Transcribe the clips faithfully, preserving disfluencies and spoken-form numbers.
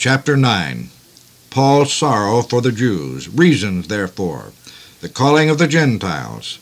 Chapter nine. Paul's sorrow for the Jews. Reasons therefore. The calling of the Gentiles.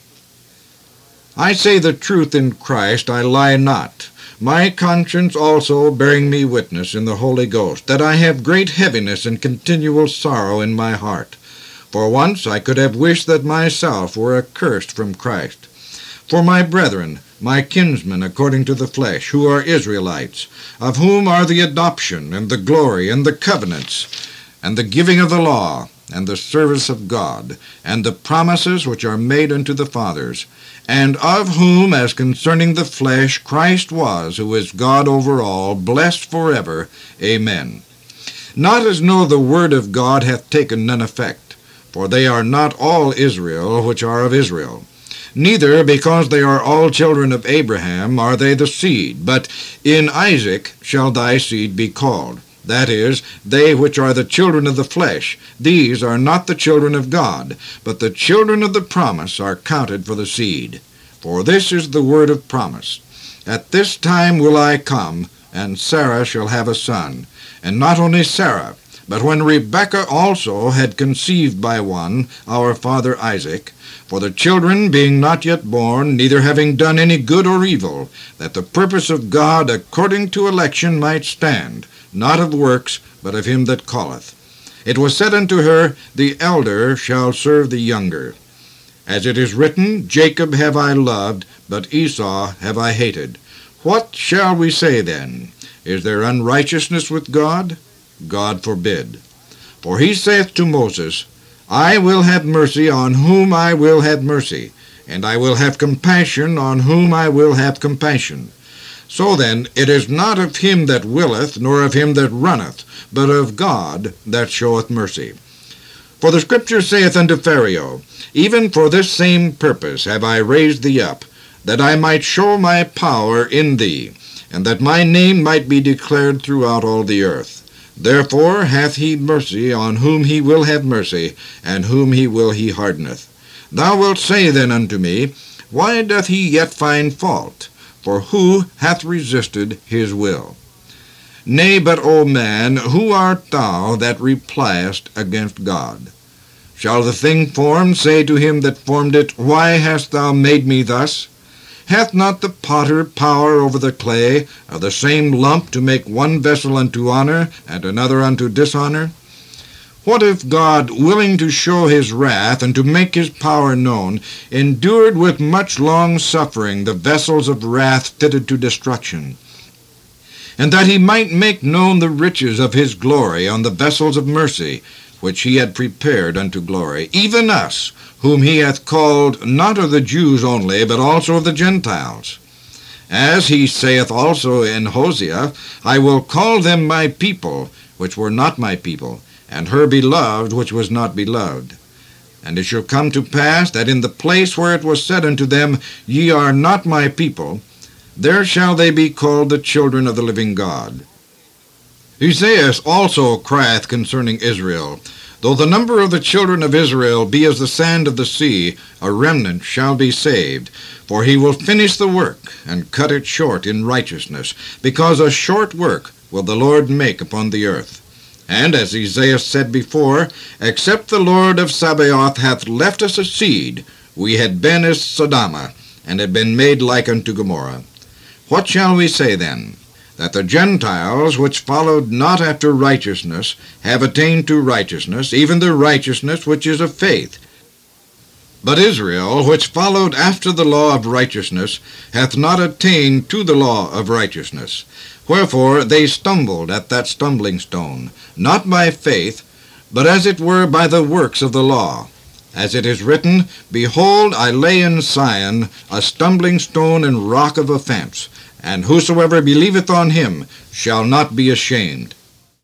I say the truth in Christ, I lie not. My conscience also bearing me witness in the Holy Ghost, that I have great heaviness and continual sorrow in my heart. For once I could have wished that myself were accursed from Christ. For my brethren, my kinsmen according to the flesh, who are Israelites, of whom are the adoption, and the glory, and the covenants, and the giving of the law, and the service of God, and the promises which are made unto the fathers, and of whom, as concerning the flesh, Christ was, who is God over all, blessed forever. Amen. Not as though the word of God hath taken none effect, for they are not all Israel which are of Israel. Neither, because they are all children of Abraham, are they the seed, but in Isaac shall thy seed be called. That is, they which are the children of the flesh, these are not the children of God, but the children of the promise are counted for the seed. For this is the word of promise. At this time will I come, and Sarah shall have a son. And not only Sarah, but when Rebekah also had conceived by one, our father Isaac, for the children being not yet born, neither having done any good or evil, that the purpose of God according to election might stand, not of works, but of him that calleth. It was said unto her, The elder shall serve the younger. As it is written, Jacob have I loved, but Esau have I hated. What shall we say then? Is there unrighteousness with God? God forbid. For he saith to Moses, I will have mercy on whom I will have mercy, and I will have compassion on whom I will have compassion. So then it is not of him that willeth, nor of him that runneth, but of God that showeth mercy. For the Scripture saith unto Pharaoh, Even for this same purpose have I raised thee up, that I might show my power in thee, and that my name might be declared throughout all the earth. Therefore hath he mercy on whom he will have mercy, and whom he will he hardeneth. Thou wilt say then unto me, Why doth he yet find fault? For who hath resisted his will? Nay, but, O man, who art thou that repliest against God? Shall the thing formed say to him that formed it, Why hast thou made me thus? Hath not the potter power over the clay, of the same lump to make one vessel unto honor, and another unto dishonor? What if God, willing to show his wrath, and to make his power known, endured with much long suffering the vessels of wrath fitted to destruction, and that he might make known the riches of his glory on the vessels of mercy, which he had prepared unto glory, even us, whom he hath called not of the Jews only, but also of the Gentiles? As he saith also in Hosea, I will call them my people, which were not my people, and her beloved, which was not beloved. And it shall come to pass, that in the place where it was said unto them, Ye are not my people, there shall they be called the children of the living God. Esaias also crieth concerning Israel, Though the number of the children of Israel be as the sand of the sea, a remnant shall be saved. For he will finish the work, and cut it short in righteousness, because a short work will the Lord make upon the earth. And as Esaias said before, Except the Lord of Sabaoth hath left us a seed, we had been as Sodom, and had been made like unto Gomorrah. What shall we say then? That the Gentiles, which followed not after righteousness, have attained to righteousness, even the righteousness which is of faith. But Israel, which followed after the law of righteousness, hath not attained to the law of righteousness. Wherefore they stumbled at that stumbling stone, not by faith, but as it were by the works of the law. As it is written, Behold, I lay in Sion a stumbling stone and rock of offense, and whosoever believeth on him shall not be ashamed.